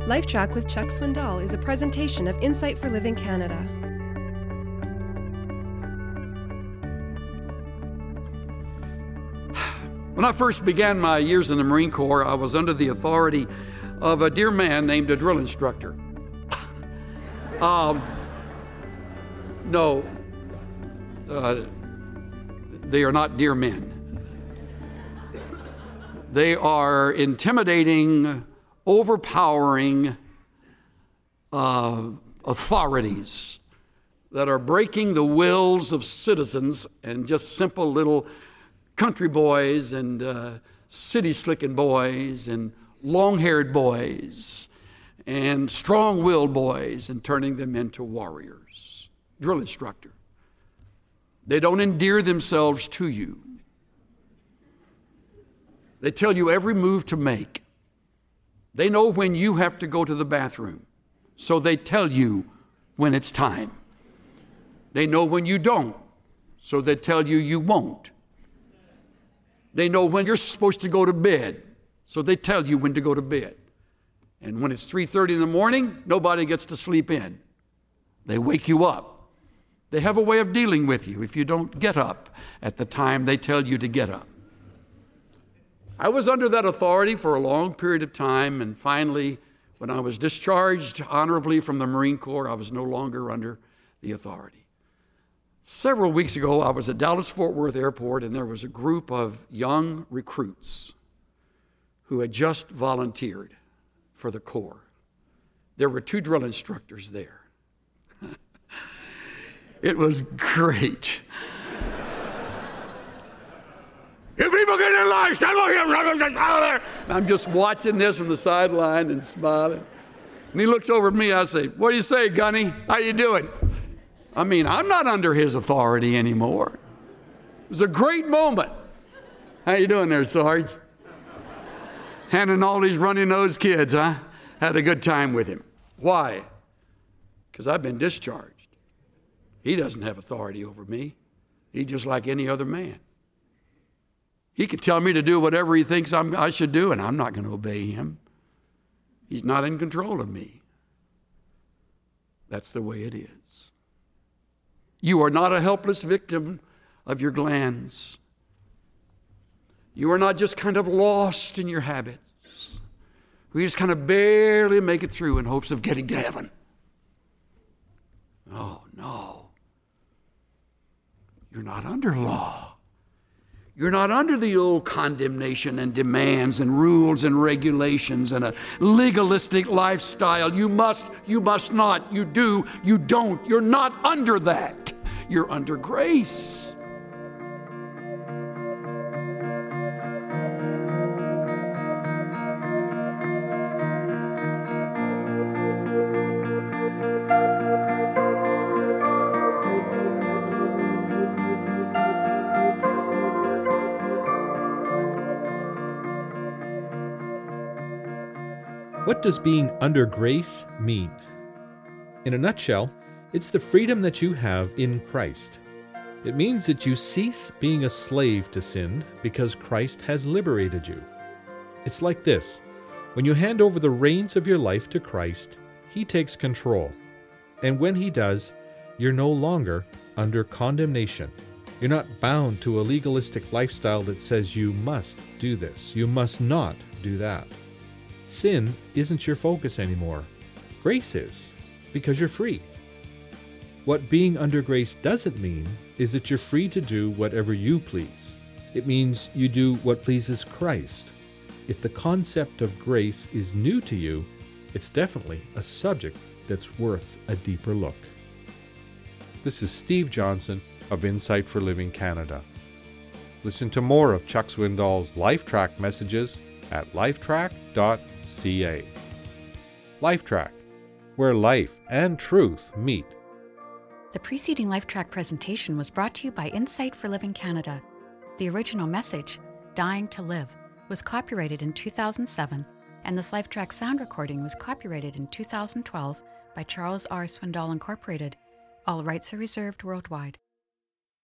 LifeTrack with Chuck Swindoll is a presentation of Insight for Living Canada. When I first began my years in the Marine Corps, I was under the authority of a dear man named a drill instructor. No, they are not dear men. They are intimidating, overpowering authorities that are breaking the wills of citizens and just simple little country boys and city-slicking boys and long-haired boys and strong-willed boys and turning them into warriors. Drill instructor. They don't endear themselves to you. They tell you every move to make. They know when you have to go to the bathroom, so they tell you when it's time. They know when you don't, so they tell you you won't. They know when you're supposed to go to bed, so they tell you when to go to bed. And when it's 3:30 in the morning, nobody gets to sleep in. They wake you up. They have a way of dealing with you if you don't get up at the time they tell you to get up. I was under that authority for a long period of time, and finally, when I was discharged honorably from the Marine Corps, I was no longer under the authority. Several weeks ago, I was at Dallas-Fort Worth Airport, and there was a group of young recruits who had just volunteered for the Corps. There were 2 drill instructors there. It was great. You people get in line, stand over here. I'm just watching this from the sideline and smiling. And he looks over at me, I say, "What do you say, Gunny? How you doing?" I mean, I'm not under his authority anymore. It was a great moment. How you doing there, Sarge? Handling all these runny-nosed kids, huh? Had a good time with him. Why? Because I've been discharged. He doesn't have authority over me. He's just like any other man. He could tell me to do whatever he thinks I should do, and I'm not going to obey him. He's not in control of me. That's the way it is. You are not a helpless victim of your glands. You are not just kind of lost in your habits. We just kind of barely make it through in hopes of getting to heaven. Oh, no. You're not under law. You're not under the old condemnation and demands and rules and regulations and a legalistic lifestyle. You must not, you do, you don't. You're not under that. You're under grace. What does being under grace mean? In a nutshell, it's the freedom that you have in Christ. It means that you cease being a slave to sin because Christ has liberated you. It's like this. When you hand over the reins of your life to Christ, He takes control. And when He does, you're no longer under condemnation. You're not bound to a legalistic lifestyle that says you must do this, you must not do that. Sin isn't your focus anymore. Grace is, because you're free. What being under grace doesn't mean is that you're free to do whatever you please. It means you do what pleases Christ. If the concept of grace is new to you, it's definitely a subject that's worth a deeper look. This is Steve Johnson of Insight for Living Canada. Listen to more of Chuck Swindoll's LifeTrack messages at lifetrack.ca. LifeTrack, where life and truth meet. The preceding LifeTrack presentation was brought to you by Insight for Living Canada. The original message, Dying to Live, was copyrighted in 2007, and this LifeTrack sound recording was copyrighted in 2012 by Charles R. Swindoll Incorporated. All rights are reserved worldwide.